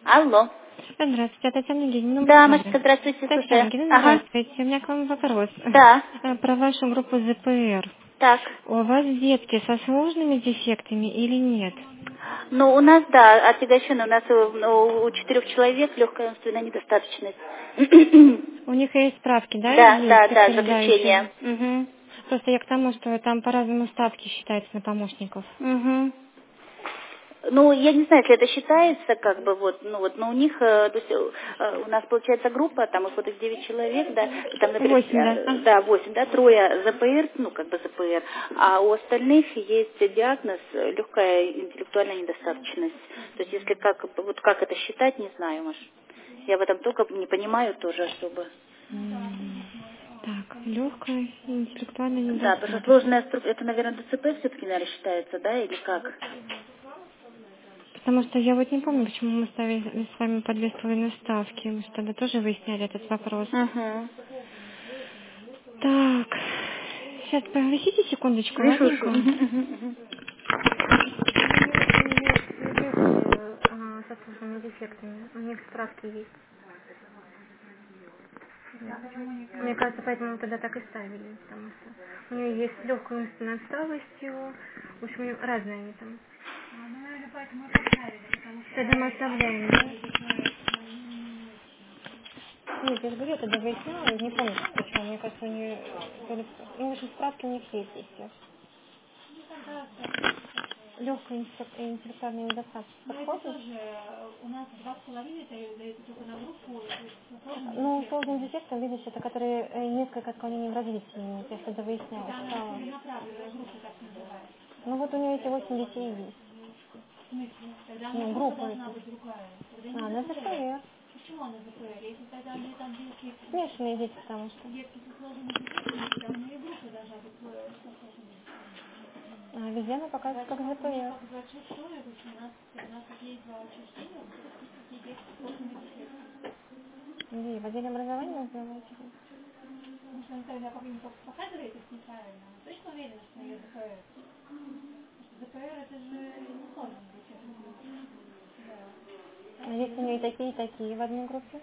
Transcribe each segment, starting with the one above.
Алло. Здравствуйте, Татьяна Евгеньевна. Да, Машка, здравствуйте, Татьяна слушаю. Евгеньевна, Ага. здравствуйте. У меня к вам вопрос. Да. Про вашу группу ЗПР. Так. У вас детки со сложными дефектами или нет? Ну, у нас, да, отягощенно. У нас у 4 человек легкая умственная недостаточность. У них есть справки, да, Да, есть да, да, подтверждающие? заключение. Угу. Просто я к тому, что там по-разному ставки считаются на помощников. Угу. Ну, я не знаю, если это считается, как бы, но у них, то есть, у нас получается группа, там их вот их 9 человек, да, и там, например, 8, да? да, 8, да, трое ЗПР, ну, как бы ЗПР, а у остальных есть диагноз легкая интеллектуальная недостаточность. То есть, если вот как это считать, не знаю, Маш. Я в этом только не понимаю тоже особо. Так, легкая интеллектуальная Да, потому что недостаточность. сложная структура, это, наверное, ДЦП все-таки, наверное, считается, да, или как? Потому что я вот не помню, почему мы ставили с вами по 2,5 ставки. Мы же тогда тоже выясняли этот вопрос. Угу. Так, сейчас повисите секундочку, Вижу, ладненько. вижу. Мгм. Со сложными дефектами. У них справки есть. Мне кажется, поэтому мы тогда так и ставили, потому что у нее есть легкая умственная отсталостью, в общем, у нее разные они там. Тогда мы оставляем, да? Нет, я же говорю, я тогда выясняла, не помню, почему. Мне кажется, у нее, ну, в общем, справки у них есть всех. Легкая интеллектуальная недостаточность подходит? У нас 2,5 дается только на группу. Ну, сложный дефект, видишь, это которые несколько отклонений в развитии имеют. Я тогда выясняла, читала. Ну вот у нее эти 8 детей есть. Ну, группа это. На ЗПР. Почему она ЗПР? Если тогда они там детки... Смешанные дети, потому что. Детки со сложными дефектами, там у нее группа должна быть со сложными дефектами. Везде она показывает как ЗПР. Где? В отделе образования называете? Может, она тогда показывает их неправильно? Она точно уверена, что у нее ЗПР? ЗПР это же не сложный дефект. А есть у нее и такие в одной группе?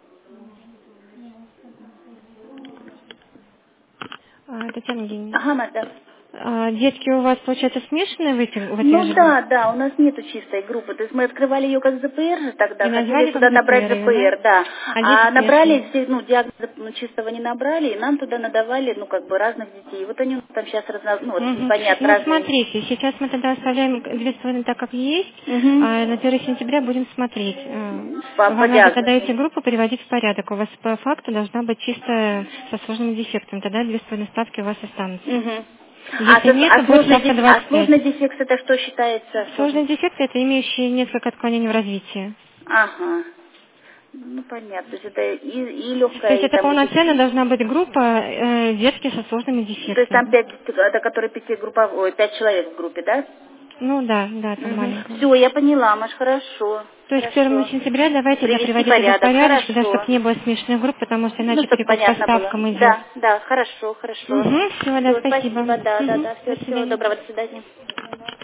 Татьяна Евгеньевна, Ага, Маш, детки у вас, получается, смешанные в этих ну же да, группах? да, у нас нету чистой группы. То есть мы открывали ее как ЗПР же тогда, И хотели назвали как сюда набрать ЗПР ее, да? ЗПР, да. А дети А набрали, смешанные? диагноза чистого не набрали, и нам туда надавали, разных детей. И вот они там сейчас Угу. непонятно, Ну, разные. смотрите, сейчас мы тогда оставляем 2,5 так, как есть, Угу. а на 1 сентября будем смотреть. По Вам надо тогда диагнозу. эти группы приводить в порядок. У вас по факту должна быть чисто со сложными дефектами. Тогда 2,5 ставки у вас останутся. Угу. Если нет, то будет ставка 25. Сложный дефект это что считается сложным? Сложные дефекты– это имеющие несколько отклонений в развитии. Ага. Ну понятно, то есть это и То легкая, есть и это там и полноценно должна быть группа детки со сложными то есть там дефектами. 5, это которые 5 человек в группе, да? Ну да, да, там маленькая. Все, я поняла, Маш, хорошо. То есть к 1 Хорошо. сентября давайте тогда Привести приводить это в порядок, порядок, чтобы хорошо. не было смешанных групп, потому что Ну, иначе чтобы перепутать по понятно было. ставкам идет. Да, да, хорошо, хорошо. Угу, все, да, Все, спасибо. спасибо, да, да, Угу, да. до Всего свидания. доброго, до свидания.